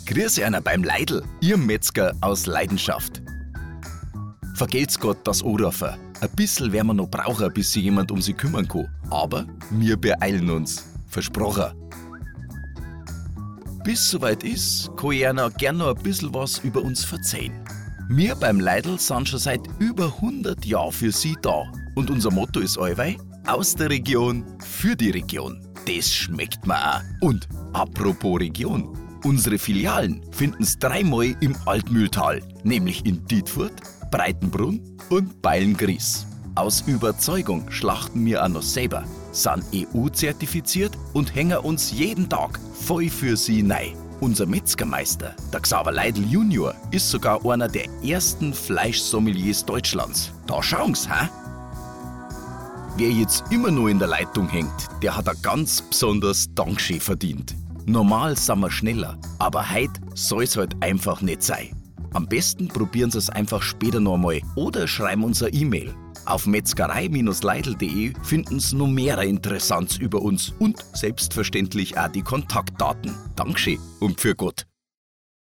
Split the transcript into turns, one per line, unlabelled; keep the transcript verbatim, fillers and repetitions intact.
Grüß einer beim Leidl, Ihr Metzger aus Leidenschaft. Vergelt's Gott das Anrufen. Ein bisschen werden wir noch brauchen, bis sich jemand um sie kümmern kann. Aber wir beeilen uns. Versprochen. Bis es soweit ist, kann ich Ihnen gern noch ein bisschen was über uns erzählen. Wir beim Leidl sind schon seit über hundert Jahren für Sie da. Und unser Motto ist allweil: aus der Region für die Region. Das schmeckt mir auch. Und apropos Region. Unsere Filialen finden Sie dreimal im Altmühltal, nämlich in Dietfurt, Breitenbrunn und Beilngries. Aus Überzeugung schlachten wir auch noch selber, sind E U-zertifiziert und hängen uns jeden Tag voll für Sie rein. Unser Metzgermeister, der Xaver Leidl Junior, ist sogar einer der ersten Fleischsommeliers Deutschlands. Da schauen Sie, hä? Wer jetzt immer nur in der Leitung hängt, der hat ein ganz besonderes Dankeschön verdient. Normal sind wir schneller, aber heute soll es halt einfach nicht sein. Am besten probieren Sie es einfach später noch einmal oder schreiben uns eine E-Mail. Auf metzgerei Bindestrich leidl punkt de finden Sie noch mehr Interessantes über uns und selbstverständlich auch die Kontaktdaten. Dankeschön und für Gott.